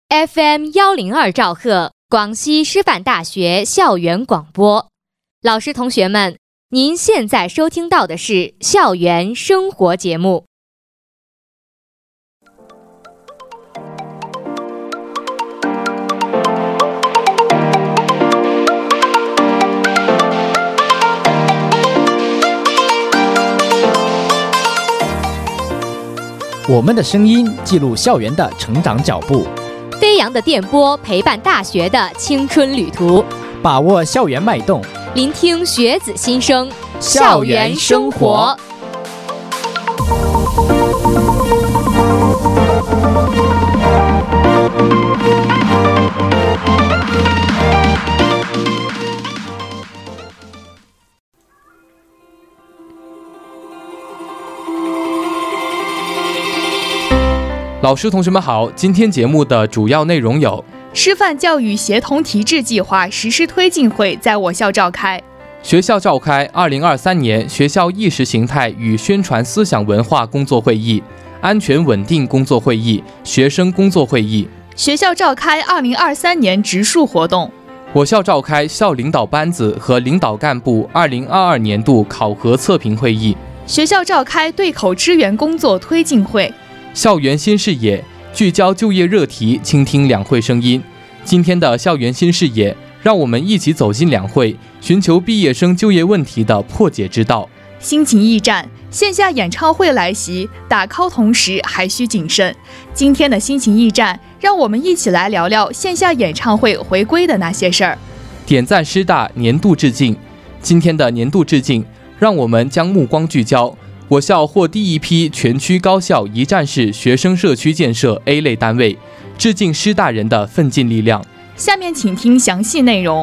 FM102兆赫，广西师范大学校园广播。老师同学们，您现在收听到的是校园生活节目。 我们的声音记录校园的成长脚步， 飞扬的电波陪伴大学的青春旅途， 把握校园脉动， 聆听学子心声，校园生活。 老师同学们好，今天节目的主要内容有： 师范教育协同提质计划实施推进会在我校召开； 学校召开2023年学校意识形态与宣传思想文化工作会议、安全稳定工作会议、学生工作会议； 学校召开2023年植树活动； 我校召开校领导班子和领导干部2022年度考核测评会议； 学校召开对口支援工作推进会。 校园新视野，聚焦就业热题，倾听两会声音。今天的校园新视野，让我们一起走进两会，寻求毕业生就业问题的破解之道。 心情驿站，线下演唱会来袭，打 call 同时还需谨慎。今天的心情驿站，让我们一起来聊聊线下演唱会回归的那些事儿。 点赞师大年度致敬，今天的年度致敬，让我们将目光聚焦。我校获第一批全区高校一站式学生社区建设 A 类单位，致敬师大人的奋进力量。 下面请听详细内容。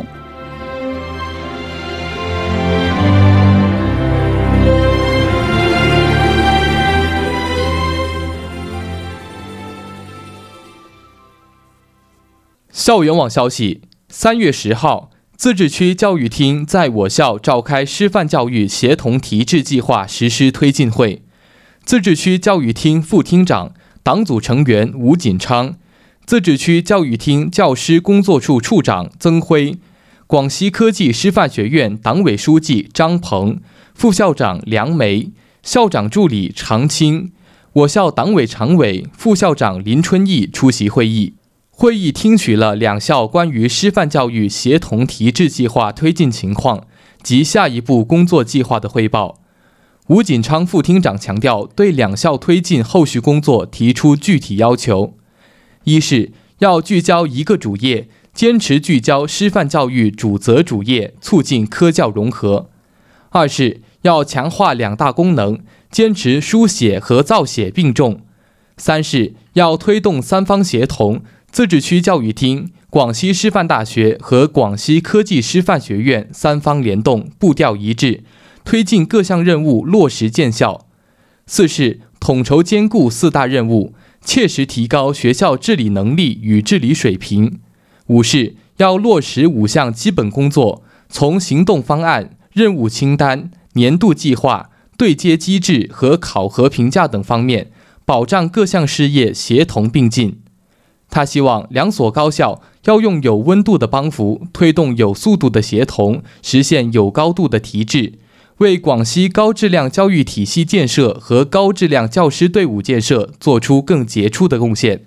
校园网消息：3月10号。自治区教育厅在我校召开师范教育协同提质计划实施推进会，自治区教育厅副厅长、党组成员吴锦昌，自治区教育厅教师工作处处长曾辉，广西科技师范学院党委书记张鹏，副校长梁梅，校长助理常青，我校党委常委、副校长林春义出席会议。会议听取了两校关于师范教育协同提质计划推进情况及下一步工作计划的汇报。吴锦昌副厅长强调，对两校推进后续工作提出具体要求：一是要聚焦一个主业，坚持聚焦师范教育主责主业，促进科教融合；二是要强化两大功能，坚持书写和造写并重；三是要推动三方协同，自治区教育厅、广西师范大学和广西科技师范学院三方联动，步调一致，推进各项任务落实见效。四是统筹兼顾四大任务，切实提高学校治理能力与治理水平。五是要落实5项基本工作，从行动方案、任务清单、年度计划、对接机制和考核评价等方面，保障各项事业协同并进。他希望两所高校要用有温度的帮扶，推动有速度的协同，实现有高度的提质，为广西高质量教育体系建设和高质量教师队伍建设做出更杰出的贡献。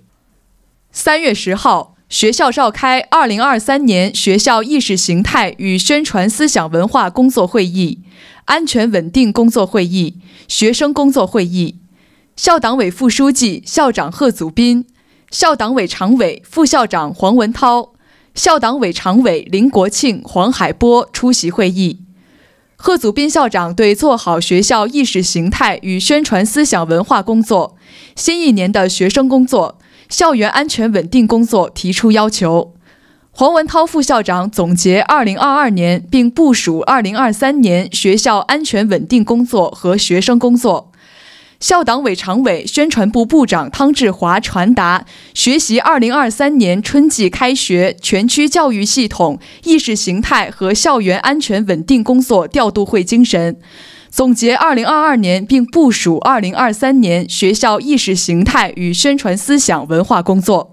3月10号，学校召开2023年学校意识形态与宣传思想文化工作会议、安全稳定工作会议、学生工作会议。校党委副书记、校长贺祖斌，校党委常委、副校长黄文涛，校党委常委林国庆、黄海波出席会议。贺祖斌校长对做好学校意识形态与宣传思想文化工作、新一年的学生工作、校园安全稳定工作提出要求。黄文涛副校长总结2022年并部署2023年学校安全稳定工作和学生工作。校党委常委、宣传部部长汤志华传达学习2023年春季开学全区教育系统意识形态和校园安全稳定工作调度会精神，总结2022年并部署2023年学校意识形态与宣传思想文化工作。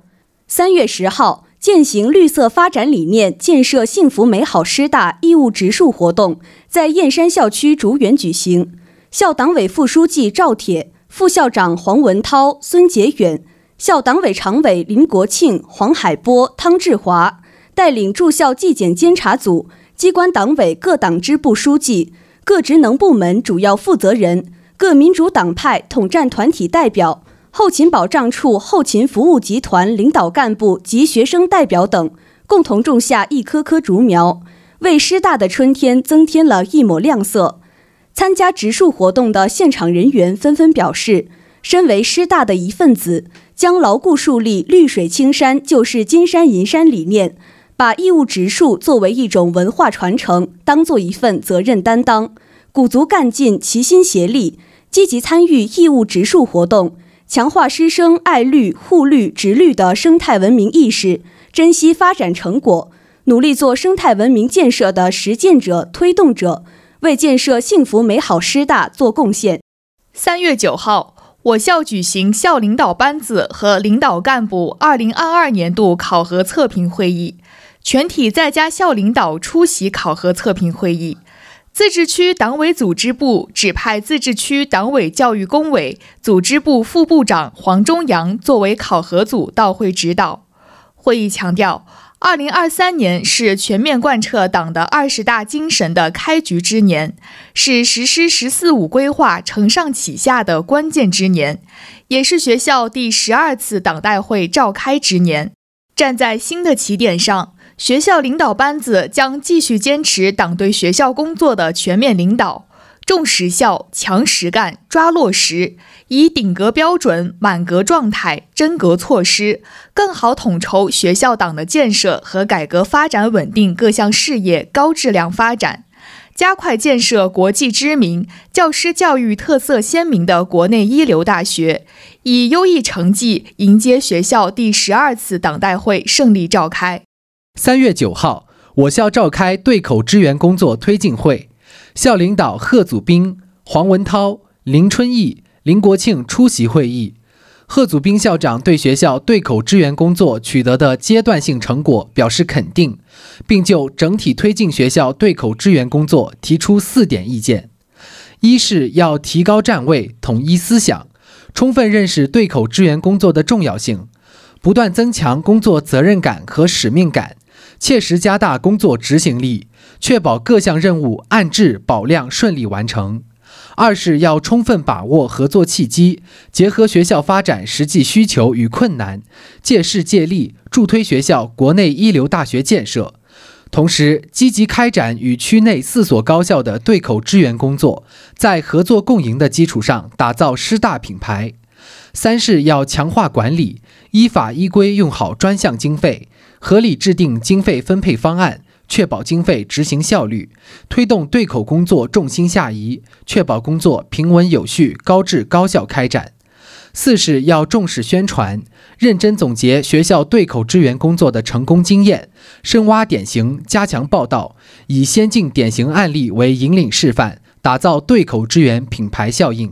3月10号，践行绿色发展理念，建设幸福美好师大义务植树活动在燕山校区竹园举行。校党委副书记赵铁、副校长黄文涛、孙杰远，校党委常委林国庆、黄海波、汤志华带领驻校纪检监察组、机关党委各党支部书记、各职能部门主要负责人、各民主党派统战团体代表、后勤保障处后勤服务集团领导干部及学生代表等，共同种下一棵棵竹苗，为师大的春天增添了一抹亮色。参加植树活动的现场人员纷纷表示，身为师大的一份子，将牢固树立绿水青山就是金山银山理念，把义务植树作为一种文化传承，当作一份责任担当，鼓足干劲，齐心协力，积极参与义务植树活动，强化师生爱绿、护绿、植绿的生态文明意识，珍惜发展成果，努力做生态文明建设的实践者、推动者，为建设幸福美好师大做贡献。 3月9号，我校举行校领导班子和领导干部2022年度考核测评会议，全体在家校领导出席考核测评会议。自治区党委组织部指派自治区党委教育工委组织部副部长黄忠阳作为考核组到会指导。会议强调，2023年是全面贯彻党的20大精神的开局之年，是实施“十四五”规划承上启下的关键之年，也是学校第12次党代会召开之年。站在新的起点上，学校领导班子将继续坚持党对学校工作的全面领导，重实效、强实干、抓落实，以顶格标准、满格状态、真格措施，更好统筹学校党的建设和改革发展稳定各项事业高质量发展，加快建设国际知名、教师教育特色鲜明的国内一流大学，以优异成绩迎接学校第12次党代会胜利召开。 3月9号，我校召开对口支援工作推进会，校领导贺祖斌、黄文涛、林春义、林国庆出席会议。贺祖斌校长对学校对口支援工作取得的阶段性成果表示肯定，并就整体推进学校对口支援工作提出4点意见：一是要提高站位，统一思想，充分认识对口支援工作的重要性，不断增强工作责任感和使命感，切实加大工作执行力，确保各项任务按质保量顺利完成。二是要充分把握合作契机，结合学校发展实际需求与困难，借势借力助推学校国内一流大学建设。同时，积极开展与区内4所高校的对口支援工作，在合作共赢的基础上打造师大品牌。三是要强化管理，依法依规用好专项经费，合理制定经费分配方案，确保经费执行效率，推动对口工作重心下移，确保工作平稳有序、高质高效开展。四是要重视宣传，认真总结学校对口支援工作的成功经验，深挖典型，加强报道，以先进典型案例为引领示范，打造对口支援品牌效应。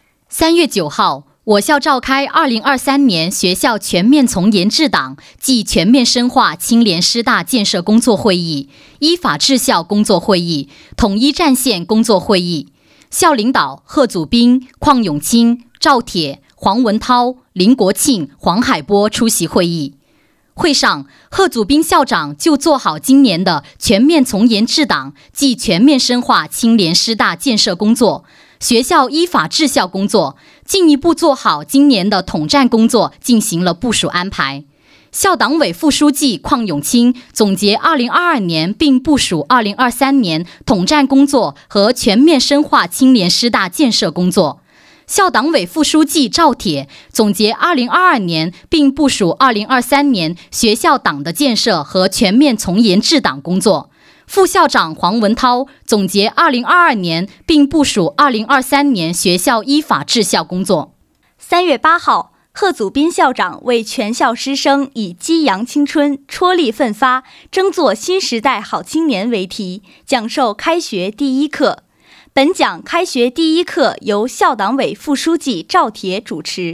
3月9号，我校召开2023年学校全面从严治党暨全面深化清廉师大建设工作会议、依法治校工作会议、统一战线工作会议。校领导贺祖斌、邝永清、赵铁、黄文涛、林国庆、黄海波出席会议。会上，贺祖斌校长就做好今年的全面从严治党暨全面深化清廉师大建设工作、学校依法治校工作，进一步做好今年的统战工作进行了部署安排。校党委副书记邝永清总结2022年并部署2023年统战工作和全面深化清廉师大建设工作。校党委副书记赵铁总结2022年并部署2023年学校党的建设和全面从严治党工作。副校长黄文涛总结2022年并部署2023年学校依法治校工作。 3月8号，贺祖斌校长为全校师生以激扬青春、踔厉奋发，争做新时代好青年为题，讲授开学第一课。本讲开学第一课由校党委副书记赵铁主持。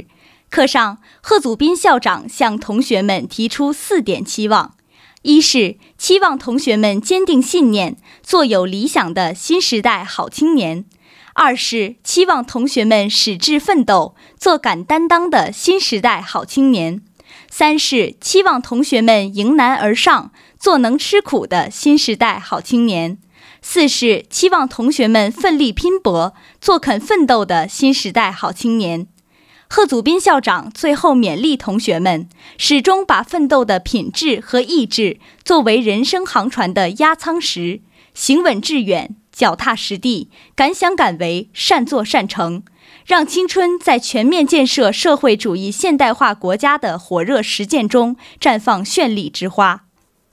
课上，贺祖斌校长向同学们提出4点期望：一是期望同学们坚定信念，做有理想的新时代好青年；二是期望同学们矢志奋斗，做敢担当的新时代好青年；三是期望同学们迎难而上，做能吃苦的新时代好青年；四是期望同学们奋力拼搏，做肯奋斗的新时代好青年。贺祖斌校长最后勉励同学们，始终把奋斗的品质和意志作为人生航船的压舱石，行稳致远，脚踏实地，敢想敢为，善作善成，让青春在全面建设社会主义现代化国家的火热实践中绽放绚丽之花。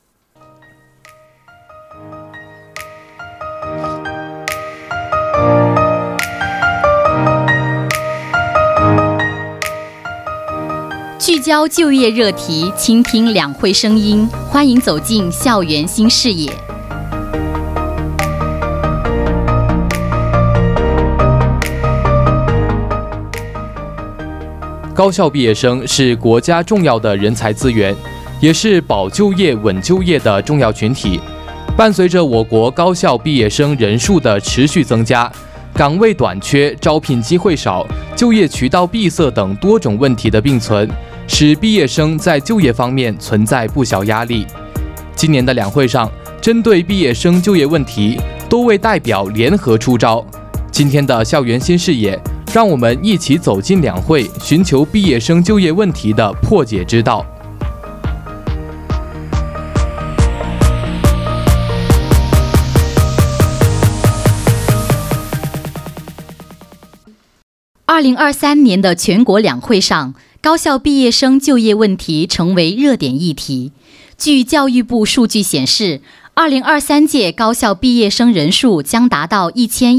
聚焦就业热题，倾听两会声音，欢迎走进校园新视野。 高校毕业生是国家重要的人才资源，也是保就业、稳就业的重要群体。伴随着我国高校毕业生人数的持续增加，岗位短缺、招聘机会少、就业渠道闭塞等多种问题的并存，使毕业生在就业方面存在不小压力。今年的两会上，针对毕业生就业问题，多位代表联合出招。今天的校园新视野，让我们一起走进两会，寻求毕业生就业问题的破解之道。 2023年的全国两会上，高校毕业生就业问题成为热点议题。据教育部数据显示，2023届高校毕业生人数将达到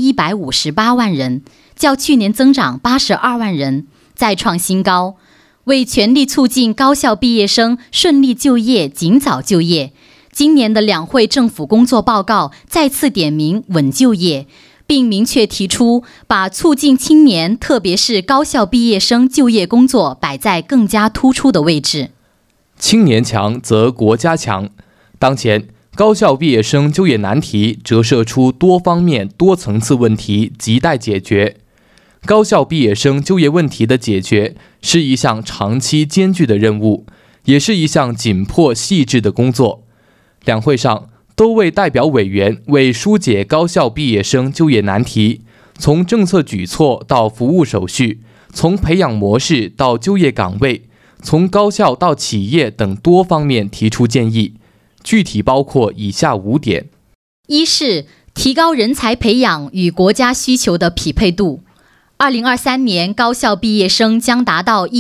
1158万人，较去年增长82万人，再创新高。为全力促进高校毕业生顺利就业、尽早就业，今年的两会政府工作报告再次点名稳就业，并明确提出把促进青年，特别是高校毕业生就业工作摆在更加突出的位置。 青年强则国家强。当前高校毕业生就业难题折射出多方面、多层次问题，亟待解决。高校毕业生就业问题的解决是一项长期艰巨的任务，也是一项紧迫细致的工作。两会上，多位代表委员为疏解高校毕业生就业难题，从政策举措到服务手续，从培养模式到就业岗位，从高校到企业等多方面提出建议，具体包括以下5点： 一是提高人才培养与国家需求的匹配度。2023年高校毕业生将达到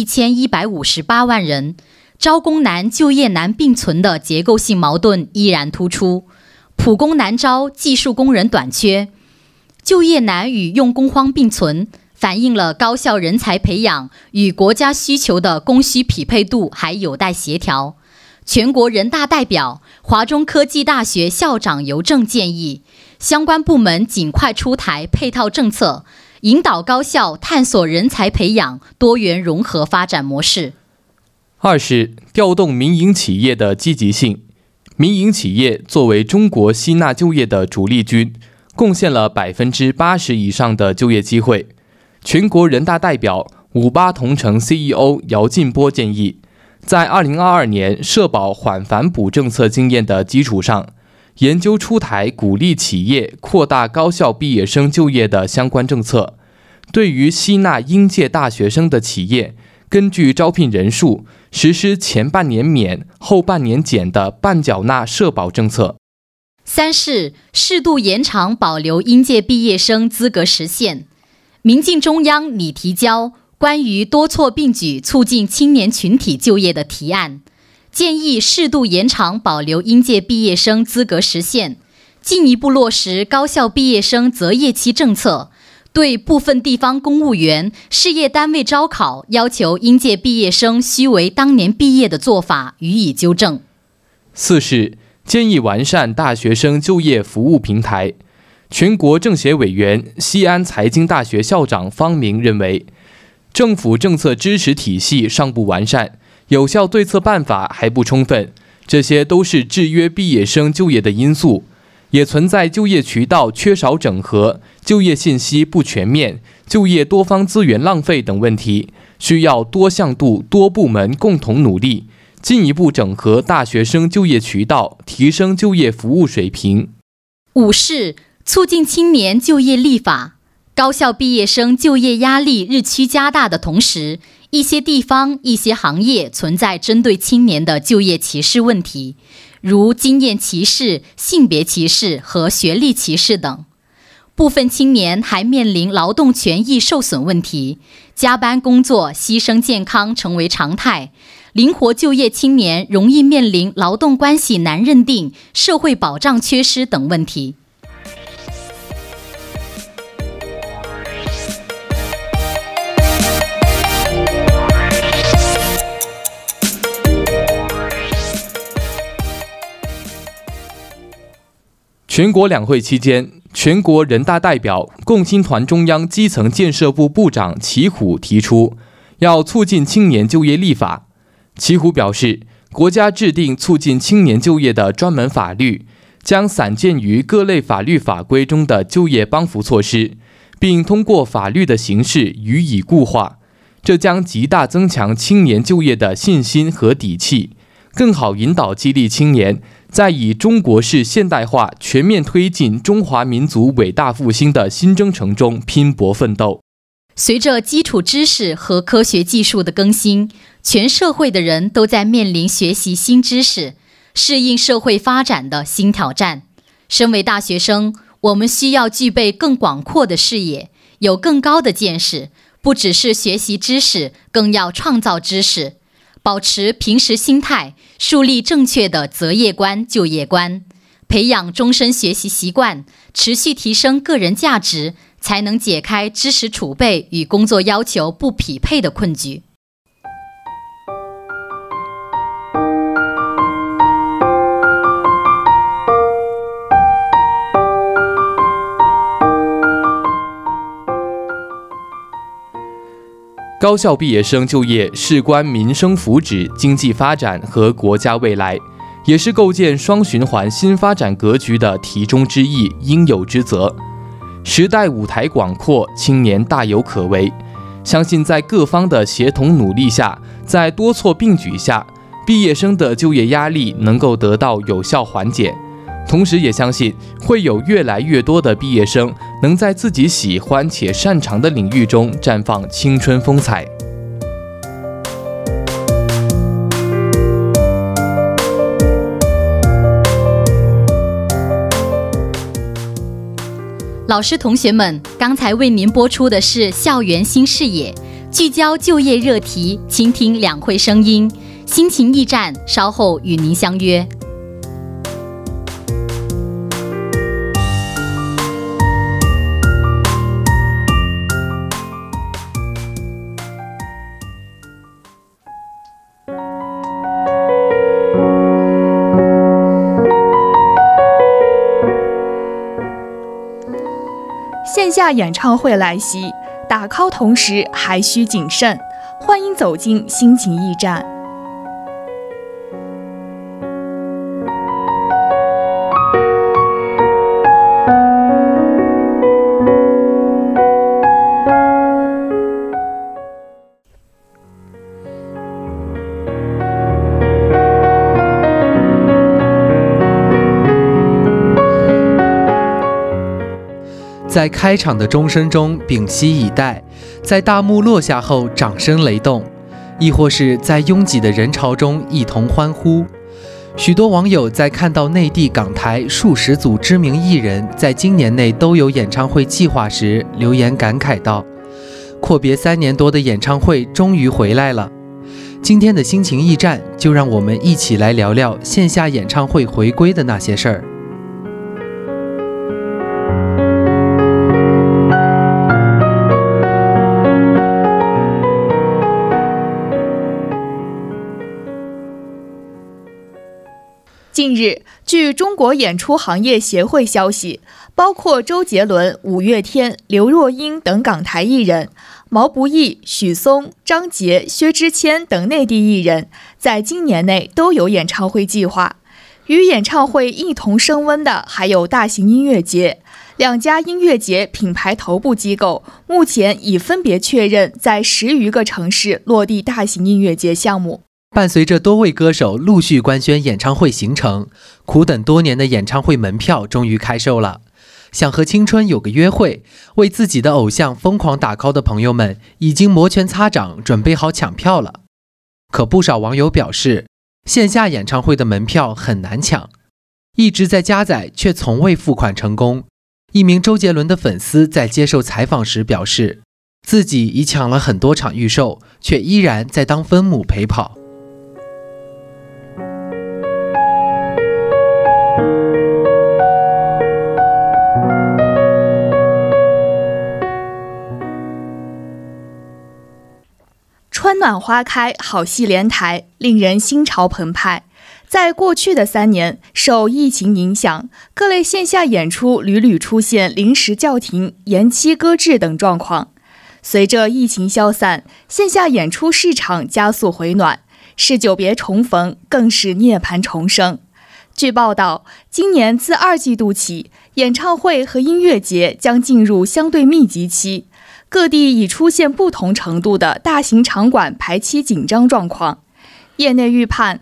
1158万人，招工难、就业难并存的结构性矛盾依然突出，普工难招，技术工人短缺，就业难与用工荒并存，反映了高校人才培养与国家需求的供需匹配度还有待协调。全国人大代表、华中科技大学校长尤正建议，相关部门尽快出台配套政策，引导高校探索人才培养多元融合发展模式。 二是调动民营企业的积极性。民营企业作为中国吸纳就业的主力军，贡献了80%以上的就业机会。全国人大代表、58同城 CEO 姚劲波建议，在2022年社保缓反哺政策经验的基础上，研究出台鼓励企业扩大高校毕业生就业的相关政策。对于吸纳应届大学生的企业，根据招聘人数实施前半年免、后半年减的半缴纳社保政策。 三是适度延长保留应届毕业生资格时限。民进中央拟提交关于多措并举促进青年群体就业的提案，建议适度延长保留应届毕业生资格时限，进一步落实高校毕业生择业期政策，对部分地方公务员、事业单位招考要求应届毕业生须为当年毕业的做法予以纠正。 四是建议完善大学生就业服务平台。全国政协委员、西安财经大学校长方明认为， 政府政策支持体系尚不完善，有效对策办法还不充分，这些都是制约毕业生就业的因素。也存在就业渠道缺少整合、就业信息不全面、就业多方资源浪费等问题，需要多向度、多部门共同努力，进一步整合大学生就业渠道，提升就业服务水平。 5是促进青年就业立法。高校毕业生就业压力日趋加大的同时，一些地方、一些行业存在针对青年的就业歧视问题，如经验歧视、性别歧视和学历歧视等。部分青年还面临劳动权益受损问题，加班工作、牺牲健康成为常态。灵活就业青年容易面临劳动关系难认定、社会保障缺失等问题。 全国两会期间，全国人大代表、共青团中央基层建设部部长祁虎提出，要促进青年就业立法。祁虎表示，国家制定促进青年就业的专门法律，将散见于各类法律法规中的就业帮扶措施，并通过法律的形式予以固化，这将极大增强青年就业的信心和底气，更好引导激励青年在以中国式现代化全面推进中华民族伟大复兴的新征程中拼搏奋斗。 随着基础知识和科学技术的更新，全社会的人都在面临学习新知识、适应社会发展的新挑战。身为大学生，我们需要具备更广阔的视野，有更高的见识，不只是学习知识，更要创造知识。保持平时心态，树立正确的择业观、就业观，培养终身学习习惯，持续提升个人价值，才能解开知识储备与工作要求不匹配的困局。 高校毕业生就业事关民生福祉、经济发展和国家未来，也是构建双循环新发展格局的题中之义、应有之责。时代舞台广阔，青年大有可为。相信在各方的协同努力下，在多措并举下，毕业生的就业压力能够得到有效缓解。同时也相信会有越来越多的毕业生能在自己喜欢且擅长的领域中绽放青春风采。 老师同学们，刚才为您播出的是校园新视野，聚焦就业热题，倾听两会声音，心情驿站稍后与您相约。 线下演唱会来袭，打 call 同时还需谨慎。欢迎走进心情驿站。 在开场的钟声中屏息以待，在大幕落下后掌声雷动，亦或是在拥挤的人潮中一同欢呼。许多网友在看到内地港台数十组知名艺人在今年内都有演唱会计划时，留言感慨道：阔别3年多的演唱会终于回来了。今天的心情驿站，就让我们一起来聊聊线下演唱会回归的那些事儿。 近日，据中国演出行业协会消息，包括周杰伦、五月天、刘若英等港台艺人， 毛不易、许嵩、张杰、薛之谦等内地艺人在今年内都有演唱会计划。与演唱会一同升温的还有大型音乐节。2家音乐节品牌头部机构目前已分别确认在10余个城市落地大型音乐节项目。 伴随着多位歌手陆续官宣演唱会行程，苦等多年的演唱会门票终于开售了。想和青春有个约会，为自己的偶像疯狂打 call 的朋友们已经摩拳擦掌，准备好抢票了。可不少网友表示，线下演唱会的门票很难抢，一直在加载却从未付款成功。一名周杰伦的粉丝在接受采访时表示，自己已抢了很多场预售，却依然在当分母陪跑。 春暖花开，好戏连台，令人心潮澎湃。在过去的3年，受疫情影响，各类线下演出屡屡出现临时叫停、延期搁置等状况。随着疫情消散，线下演出市场加速回暖，是久别重逢，更是涅槃重生。据报道，今年自2季度起，演唱会和音乐节将进入相对密集期，各地已出现不同程度的大型场馆排期紧张状况。业内预判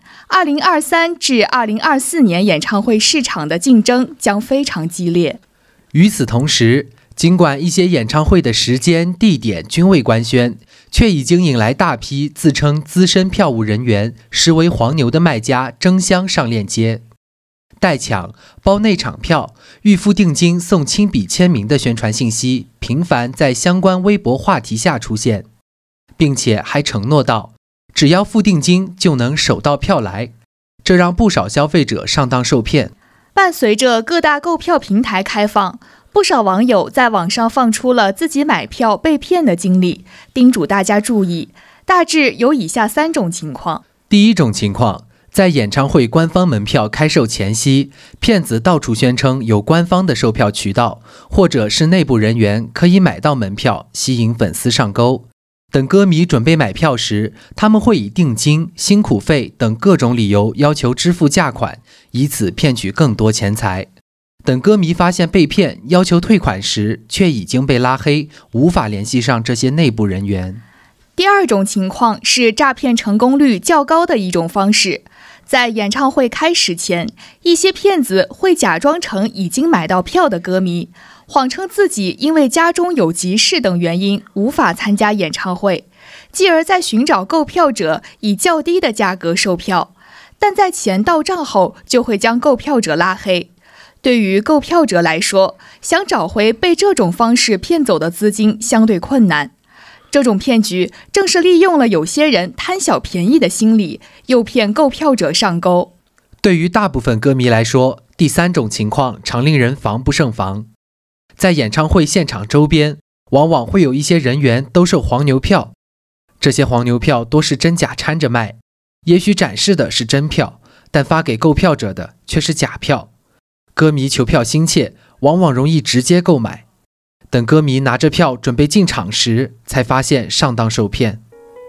，2023至2024年演唱会市场的竞争将非常激烈。 与此同时，尽管一些演唱会的时间、地点均未官宣，却已经引来大批自称资深票务人员、实为黄牛的卖家争相上链接。代抢、包内场票、预付定金送亲笔签名的宣传信息频繁在相关微博话题下出现，并且还承诺到只要付定金就能手到票来，这让不少消费者上当受骗。 伴随着各大购票平台开放，不少网友在网上放出了自己买票被骗的经历，叮嘱大家注意。大致有以下3种情况。 第一种情况，在演唱会官方门票开售前夕，骗子到处宣称有官方的售票渠道，或者是内部人员可以买到门票，吸引粉丝上钩。等歌迷准备买票时，他们会以定金、辛苦费等各种理由要求支付价款，以此骗取更多钱财。等歌迷发现被骗，要求退款时，却已经被拉黑，无法联系上这些内部人员。 第二种情况是诈骗成功率较高的一种方式。在演唱会开始前，一些骗子会假装成已经买到票的歌迷，谎称自己因为家中有急事等原因无法参加演唱会，继而在寻找购票者以较低的价格售票，但在钱到账后就会将购票者拉黑。对于购票者来说，想找回被这种方式骗走的资金相对困难。这种骗局正是利用了有些人贪小便宜的心理，诱骗购票者上钩。 对于大部分歌迷来说，第3种情况常令人防不胜防。在演唱会现场周边，往往会有一些人员兜售黄牛票，这些黄牛票多是真假掺着卖，也许展示的是真票，但发给购票者的却是假票。歌迷求票心切，往往容易直接购买。等歌迷拿着票准备进场时，才发现上当受骗。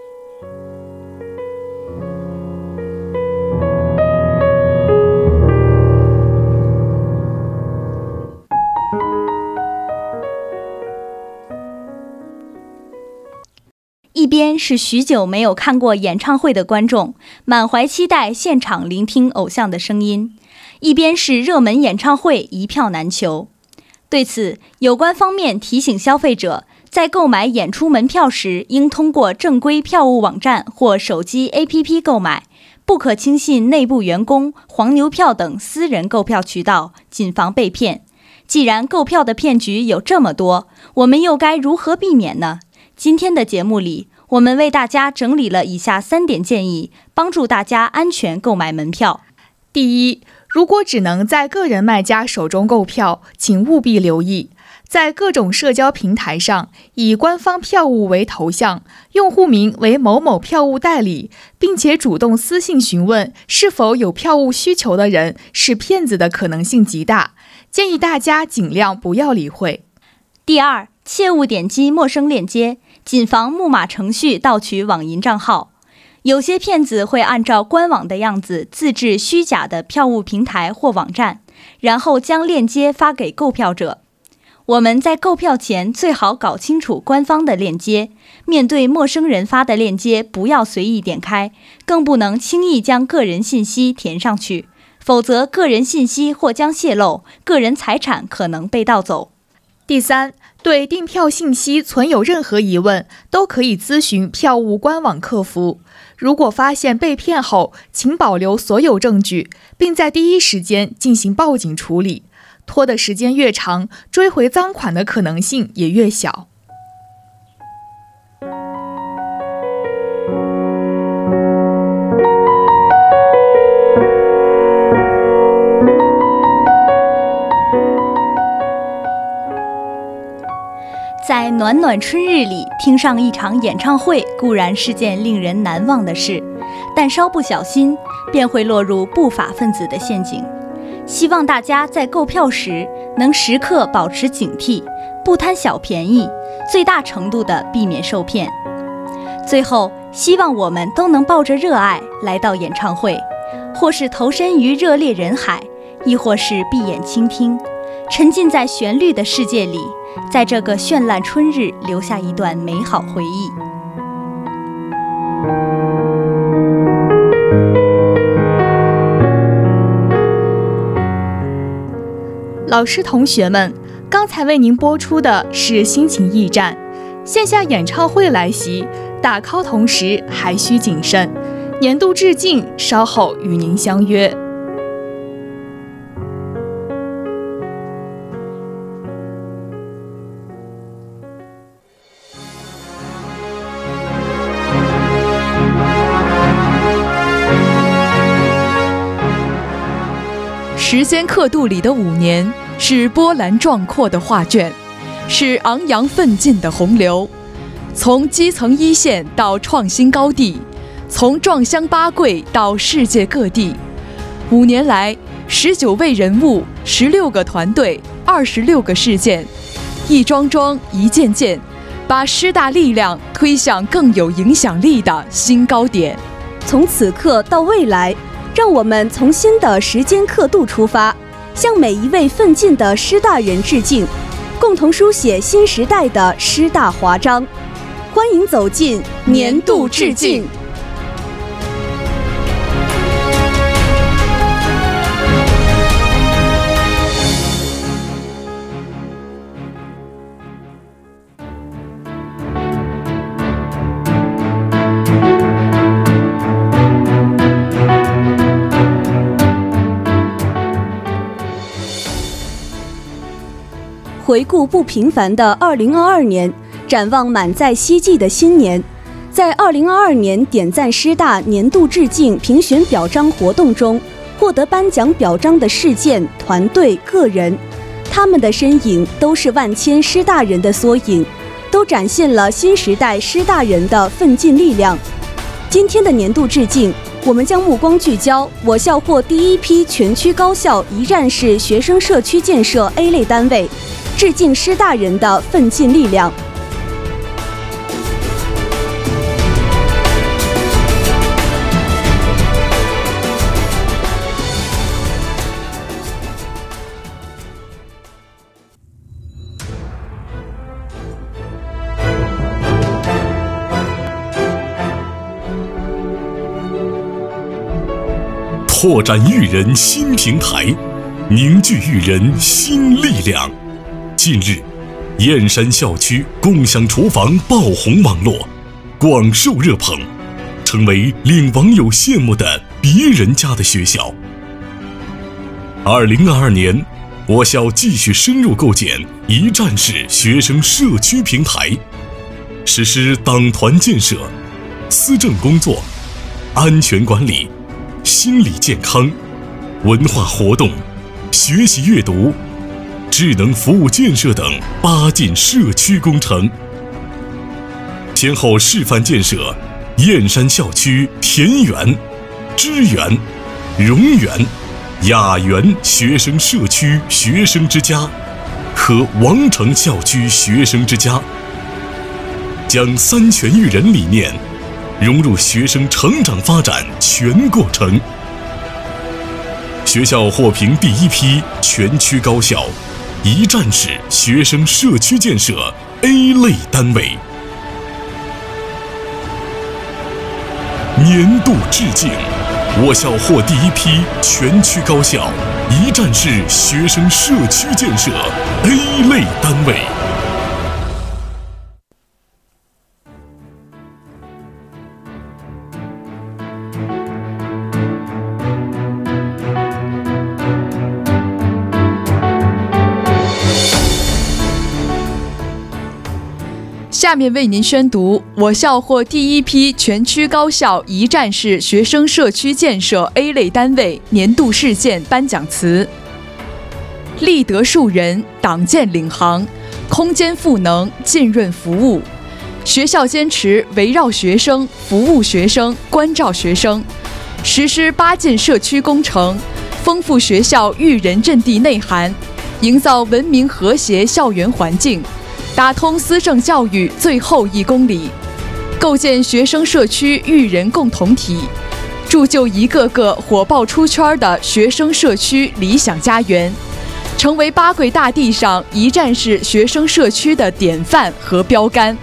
一边是许久没有看过演唱会的观众，满怀期待现场聆听偶像的声音；一边是热门演唱会一票难求。对此，有关方面提醒消费者，在购买演出门票时，应通过正规票务网站或手机 APP 购买，不可轻信内部员工、黄牛票等私人购票渠道，谨防被骗。既然购票的骗局有这么多，我们又该如何避免呢？今天的节目里，我们为大家整理了以下3点建议，帮助大家安全购买门票。 第一，如果只能在个人卖家手中购票，请务必留意，在各种社交平台上以官方票务为头像，用户名为某某票务代理，并且主动私信询问是否有票务需求的人，是骗子的可能性极大，建议大家尽量不要理会。 第二，切勿点击陌生链接， 谨防木马程序盗取网银账号。有些骗子会按照官网的样子自制虚假的票务平台或网站，然后将链接发给购票者。我们在购票前最好搞清楚官方的链接，面对陌生人发的链接不要随意点开，更不能轻易将个人信息填上去，否则个人信息或将泄露，个人财产可能被盗走。 第三，对订票信息存有任何疑问，都可以咨询票务官网客服。如果发现被骗后，请保留所有证据，并在第一时间进行报警处理。拖的时间越长，追回赃款的可能性也越小。 在暖暖春日里听上一场演唱会固然是件令人难忘的事，但稍不小心便会落入不法分子的陷阱。希望大家在购票时能时刻保持警惕，不贪小便宜，最大程度地避免受骗。最后，希望我们都能抱着热爱来到演唱会，或是投身于热烈人海，亦或是闭眼倾听，沉浸在旋律的世界里，在这个绚烂春日留下一段美好回忆。 老师同学们，刚才为您播出的是心情驿站。线下演唱会来袭，打 call 同时还需谨慎。年度致敬稍后与您相约。 时间刻度里的5年，是波澜壮阔的画卷，是昂扬奋进的洪流。从基层一线到创新高地，从撞乡八贵到世界各地，5年来，19位人物，16个团队，26个事件，一桩桩，一件件，把师大力量推向更有影响力的新高点。 从此刻到未来，让我们从新的时间刻度出发，向每一位奋进的师大人致敬，共同书写新时代的师大华章。欢迎走进年度致敬。回顾不平凡的2022年，展望满载希冀的新年，在2022年点赞师大年度致敬评选表彰活动中，获得颁奖表彰的事件、团队、个人，他们的身影都是万千师大人的缩影，都展现了新时代师大人的奋进力量。今天的年度致敬，我们将目光聚焦我校获第一批全区高校一站式学生社区建设 A 类单位，致敬师大人的奋进力量。 拓展育人新平台，凝聚育人新力量。近日，燕山校区共享厨房爆红网络，广受热捧，成为令网友羡慕的别人家的学校。2022年，我校继续深入构建一站式学生社区平台，实施党团建设、思政工作、安全管理、心理健康、文化活动、学习阅读、智能服务建设等8进社区工程，先后示范建设燕山校区田园、知园、荣园、雅园学生社区学生之家和王城校区学生之家。 将三全育人理念融入学生成长发展全过程。学校获评第一批全区高校一站式学生社区建设 A 类单位。年度致敬，我校获第一批全区高校一站式学生社区建设 A 类单位。 下面为您宣读我校获第一批全区高校一站式学生社区建设 A 类单位年度事件颁奖词。立德树人，党建领航，空间赋能，浸润服务。学校坚持围绕学生、服务学生、关照学生，实施8件社区工程，丰富学校育人阵地内涵，营造文明和谐校园环境，打通思政教育最后1公里，构建学生社区育人共同体，铸就一个个火爆出圈的学生社区理想家园，成为八桂大地上一站式学生社区的典范和标杆。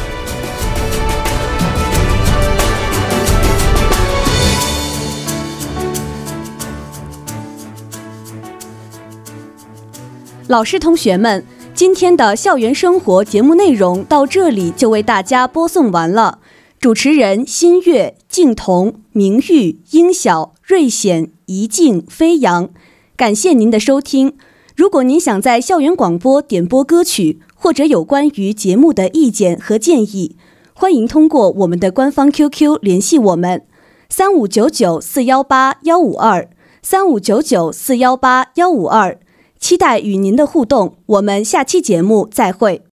老师同学们，今天的校园生活节目内容到这里就为大家播送完了。主持人新月、静彤、明玉、英晓、瑞显、怡静、飞扬，感谢您的收听。如果您想在校园广播点播歌曲，或者有关于节目的意见和建议，欢迎通过我们的官方 QQ 联系我们，3599418152 3599418152，期待与您的互动。我们下期节目再会。